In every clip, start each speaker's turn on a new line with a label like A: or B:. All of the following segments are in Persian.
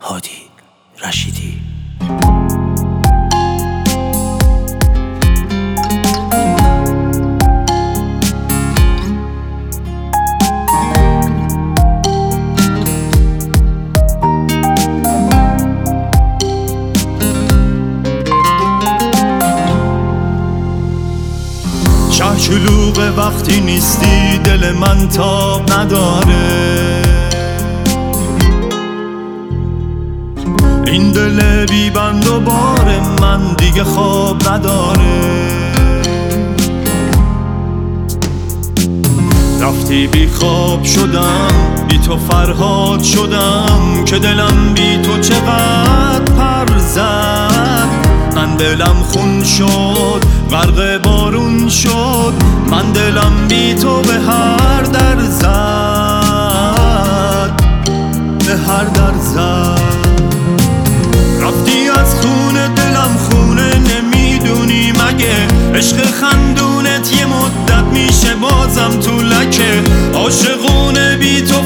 A: هادی رشیدی.
B: شهر شلوغه وقتی نیستی، دل من تاب نداره. این دل بی بند و بار من دیگه خواب نداره. رفتی بی خواب شدم، بی تو فرهاد شدم که دلم بی تو چقدر پر زد. من دلم خون شد، غرق بارون شد. من دلم بی تو به هر در زد، به هر در زد. رفتی از خونه دلم خونه، نمیدونی مگه عشق خندونت یه مدت میشه بازم تو لکه. عاشقونه بی تو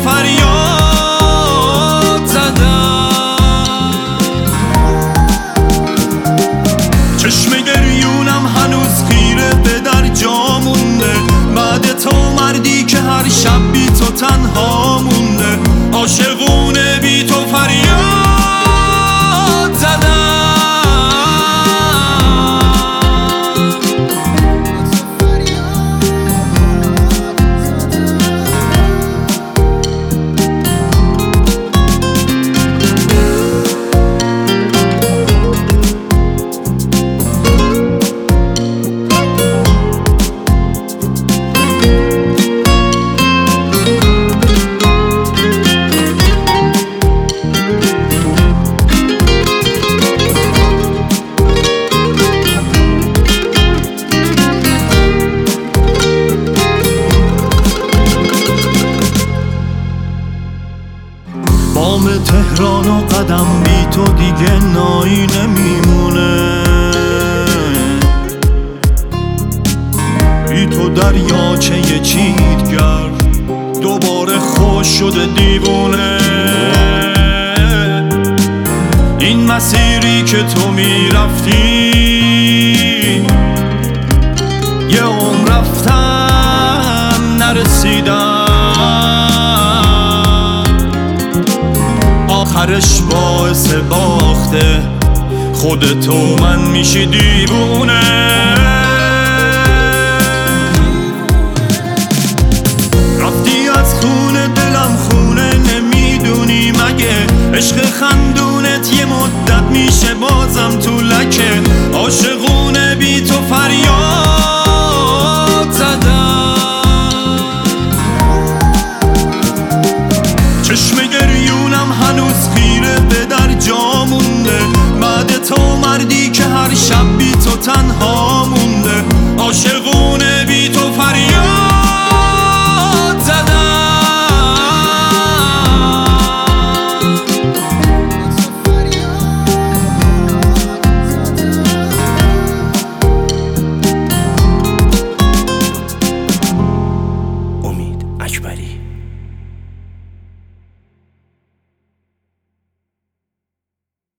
B: فریاد زدم. چشم گریونم هنوز خیره به در جا مونده، بعد تو مردی که هر شب بی تو تنها مونده. عاشقونه بی تو فریاد زدم. بام تهران و قدم بی تو دیگه نایی نمیمونه. بی تو دریاچه چیتگر دوباره خوش شده دیوونه. این مسیری که تو میرفتی یه عمر رفتم نرسیدم. آخرش باعث باخته خودت و من میشی دیوونه. رفتی از خونه دلم خونه، نمیدونی مگه عشق خندونت یه مدت میشه بازم تو لکه. عاشقونه بی تو فریاد زدم. چشم